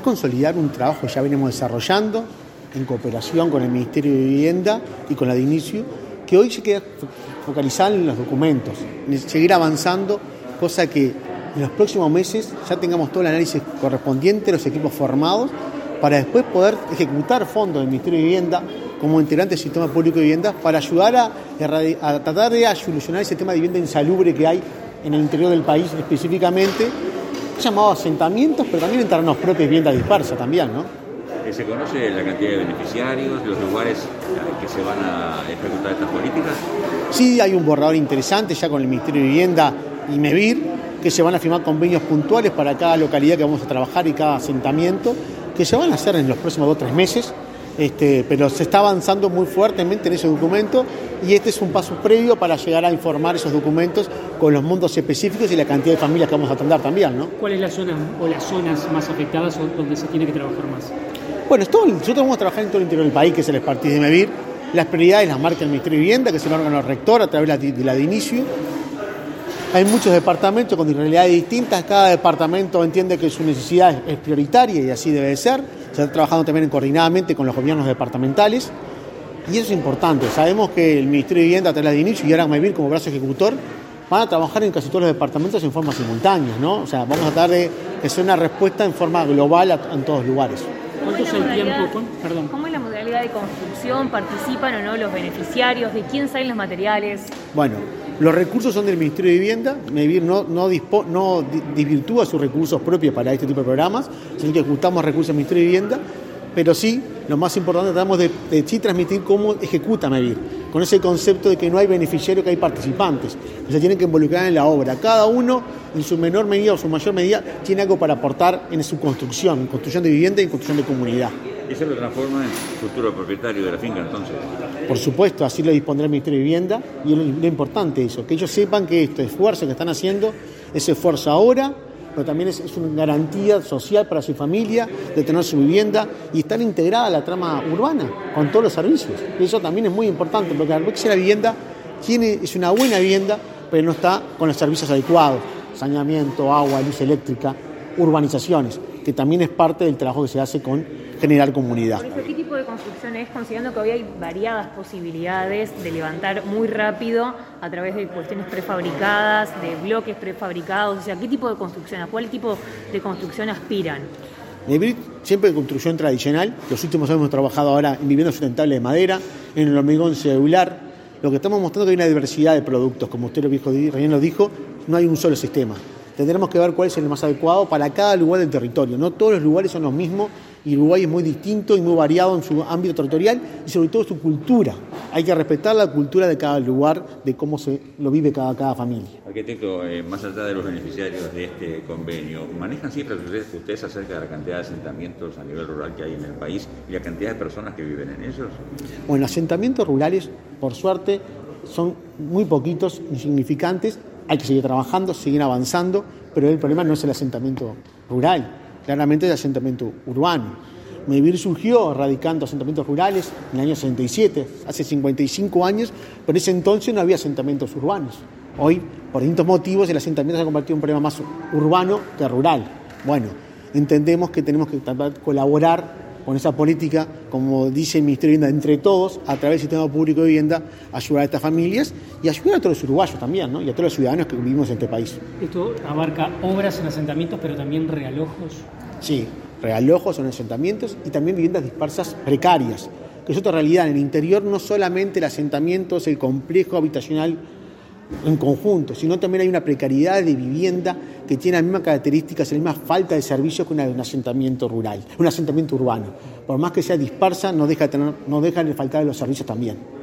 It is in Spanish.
consolidar un trabajo que ya venimos desarrollando en cooperación con el Ministerio de Vivienda y con la DINICIO, que hoy se queda focalizado en los documentos, seguir avanzando, cosa que en los próximos meses ya tengamos todo el análisis correspondiente, los equipos formados, para después poder ejecutar fondos del Ministerio de Vivienda como integrante del sistema público de vivienda para ayudar a tratar de solucionar ese tema de vivienda insalubre que hay en el interior del país específicamente, llamado asentamientos, pero también en terrenos propios de vivienda dispersa también, ¿no? ¿Se conoce la cantidad de beneficiarios, los lugares que se van a ejecutar estas políticas? Sí, hay un borrador interesante ya con el Ministerio de Vivienda y MEVIR, que se van a firmar convenios puntuales para cada localidad que vamos a trabajar y cada asentamiento, que se van a hacer en los próximos 2 o 3 meses, pero se está avanzando muy fuertemente en ese documento y este es un paso previo para llegar a informar esos documentos con los montos específicos y la cantidad de familias que vamos a atender también, ¿no? ¿Cuál es la zona o las zonas más afectadas o donde se tiene que trabajar más? Bueno, nosotros vamos a trabajar en todo el interior del país, que es el expertise de MEVIR. Las prioridades las marca el Ministerio de Vivienda, que es el órgano rector a través de la DINICIO. Hay muchos departamentos con realidades distintas, cada departamento entiende que su necesidad es prioritaria y así debe de ser. Se está trabajando también coordinadamente con los gobiernos departamentales y eso es importante. Sabemos que el Ministerio de Vivienda a través de la DINICIO y ahora MEVIR como brazo ejecutor van a trabajar en casi todos los departamentos en forma simultánea, ¿no? O sea, vamos a tratar de hacer una respuesta en forma global en todos los lugares. ¿Cuánto es el tiempo? Perdón. ¿Cómo es la modalidad de construcción? ¿Participan o no los beneficiarios? ¿De quién salen los materiales? Bueno, los recursos son del Ministerio de Vivienda. MEVIR no desvirtúa sus recursos propios para este tipo de programas, sino que ejecutamos recursos del Ministerio de Vivienda, pero sí, lo más importante, tratamos de sí transmitir cómo ejecuta MEVIR, con ese concepto de que no hay beneficiario, que hay participantes, que se tienen que involucrar en la obra. Cada uno, en su menor medida o su mayor medida, tiene algo para aportar en su construcción de vivienda y en construcción de comunidad. ¿Y eso lo transforma en futuro propietario de la finca entonces? Por supuesto, así lo dispondrá el Ministerio de Vivienda y lo importante es eso, que ellos sepan que este esfuerzo que están haciendo es esfuerzo ahora, pero también es una garantía social para su familia de tener su vivienda y estar integrada a la trama urbana con todos los servicios. Y eso también es muy importante, porque al ver que la vivienda es una buena vivienda, pero no está con los servicios adecuados, saneamiento, agua, luz eléctrica, urbanizaciones, que también es parte del trabajo que se hace con generar comunidad. Por eso, ¿qué tipo de construcción es? Considerando que hoy hay variadas posibilidades de levantar muy rápido a través de cuestiones prefabricadas, de bloques prefabricados, o sea, ¿qué tipo de construcción, a cuál tipo de construcción aspiran? Arquitecto, más allá de los beneficiarios de este convenio, ¿manejan cifras ustedes acerca de la cantidad de asentamientos a nivel rural que hay en el país y la cantidad de personas que viven en ellos? Bueno, asentamientos rurales, por suerte, son muy poquitos, insignificantes. Hay que seguir trabajando, seguir avanzando, pero el problema no es el asentamiento rural, claramente es el asentamiento urbano. MEVIR surgió radicando asentamientos rurales en el año 67, hace 55 años, pero en ese entonces no había asentamientos urbanos. Hoy, por distintos motivos, el asentamiento se ha convertido en un problema más urbano que rural. Bueno, entendemos que tenemos que colaborar con esa política, como dice el Ministerio de Vivienda, entre todos, a través del sistema público de vivienda, ayudar a estas familias y ayudar a todos los uruguayos también, ¿no? Y a todos los ciudadanos que vivimos en este país. Esto abarca obras en asentamientos, pero también realojos. Sí, realojos en asentamientos y también viviendas dispersas precarias, que es otra realidad. En el interior no solamente el asentamiento es el complejo habitacional en conjunto, sino también hay una precariedad de vivienda que tiene las mismas características, la misma falta de servicios que un asentamiento rural, un asentamiento urbano. Por más que sea dispersa, no deja de faltar los servicios también.